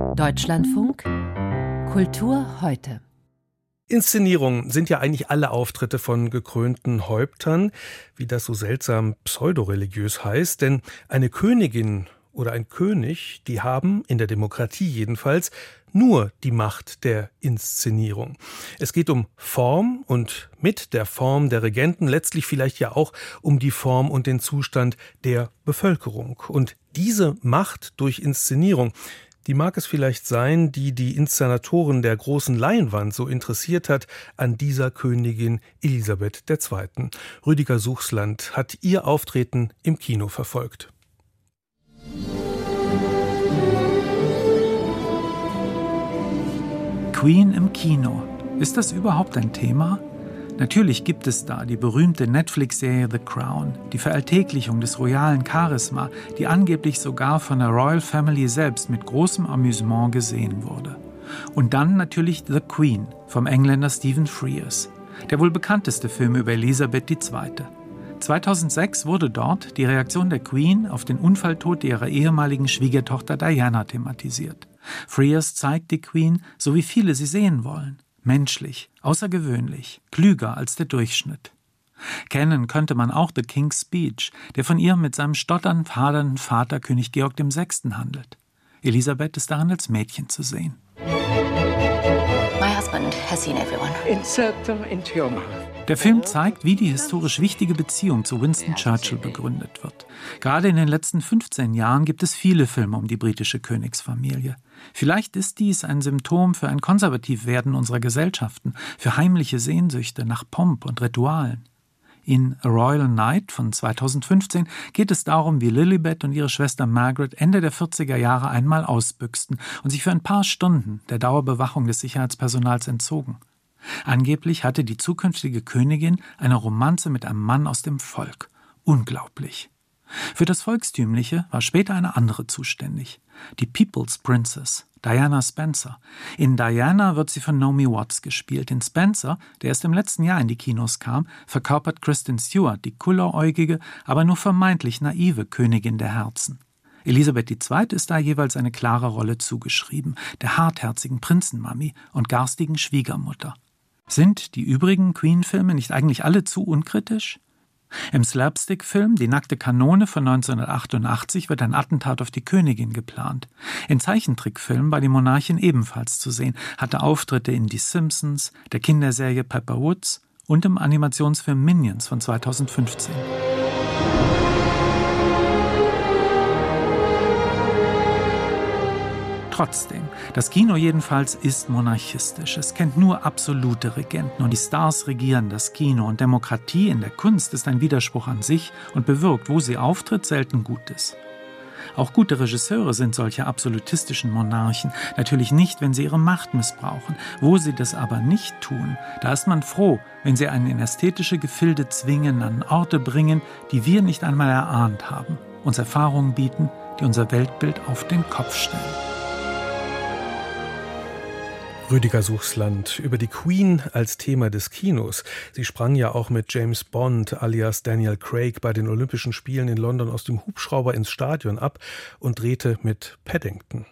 Deutschlandfunk Kultur heute. Inszenierungen sind ja eigentlich alle Auftritte von gekrönten Häuptern, wie das so seltsam pseudoreligiös heißt, denn eine Königin oder ein König, die haben, in der Demokratie jedenfalls, nur die Macht der Inszenierung. Es geht um Form und mit der Form der Regenten letztlich vielleicht ja auch um die Form und den Zustand der Bevölkerung. Und diese Macht durch Inszenierung, die mag es vielleicht sein, die die Inszenatoren der großen Leinwand so interessiert hat an dieser Königin Elisabeth II. Rüdiger Suchsland hat ihr Auftreten im Kino verfolgt. Queen im Kino. Ist das überhaupt ein Thema? Natürlich gibt es da die berühmte Netflix-Serie The Crown, die Veralltäglichung des royalen Charisma, die angeblich sogar von der Royal Family selbst mit großem Amüsement gesehen wurde. Und dann natürlich The Queen vom Engländer Stephen Frears, der wohl bekannteste Film über Elisabeth II. 2006 wurde dort die Reaktion der Queen auf den Unfalltod ihrer ehemaligen Schwiegertochter Diana thematisiert. Frears zeigt die Queen, so wie viele sie sehen wollen. Menschlich, außergewöhnlich, klüger als der Durchschnitt. Kennen könnte man auch The King's Speech, der von ihr mit seinem stotternd hadernden Vater König Georg VI. Handelt. Elisabeth ist darin als Mädchen zu sehen. My husband has seen everyone. Insert them into your mouth. Der Film zeigt, wie die historisch wichtige Beziehung zu Winston Churchill begründet wird. Gerade in den letzten 15 Jahren gibt es viele Filme um die britische Königsfamilie. Vielleicht ist dies ein Symptom für ein Konservativwerden unserer Gesellschaften, für heimliche Sehnsüchte nach Pomp und Ritualen. In A Royal Night von 2015 geht es darum, wie Lilibet und ihre Schwester Margaret Ende der 40er Jahre einmal ausbüchsten und sich für ein paar Stunden der Dauerbewachung des Sicherheitspersonals entzogen. Angeblich hatte die zukünftige Königin eine Romanze mit einem Mann aus dem Volk. Unglaublich. Für das Volkstümliche war später eine andere zuständig. Die People's Princess, Diana Spencer. In Diana wird sie von Naomi Watts gespielt. In Spencer, der erst im letzten Jahr in die Kinos kam, verkörpert Kristen Stewart die kulleräugige, aber nur vermeintlich naive Königin der Herzen. Elisabeth II. Ist da jeweils eine klare Rolle zugeschrieben, der hartherzigen Prinzenmami und garstigen Schwiegermutter. Sind die übrigen Queen-Filme nicht eigentlich alle zu unkritisch? Im Slapstick-Film Die nackte Kanone von 1988 wird ein Attentat auf die Königin geplant. In Zeichentrickfilmen war die Monarchin ebenfalls zu sehen, hatte Auftritte in Die Simpsons, der Kinderserie Pepper Woods und im Animationsfilm Minions von 2015. Trotzdem, das Kino jedenfalls ist monarchistisch. Es kennt nur absolute Regenten und die Stars regieren das Kino. Und Demokratie in der Kunst ist ein Widerspruch an sich und bewirkt, wo sie auftritt, selten Gutes. Auch gute Regisseure sind solche absolutistischen Monarchen. Natürlich nicht, wenn sie ihre Macht missbrauchen. Wo sie das aber nicht tun, da ist man froh, wenn sie einen in ästhetische Gefilde zwingen, an Orte bringen, die wir nicht einmal erahnt haben, uns Erfahrungen bieten, die unser Weltbild auf den Kopf stellen. Rüdiger Suchsland über die Queen als Thema des Kinos. Sie sprang ja auch mit James Bond alias Daniel Craig bei den Olympischen Spielen in London aus dem Hubschrauber ins Stadion ab und drehte mit Paddington.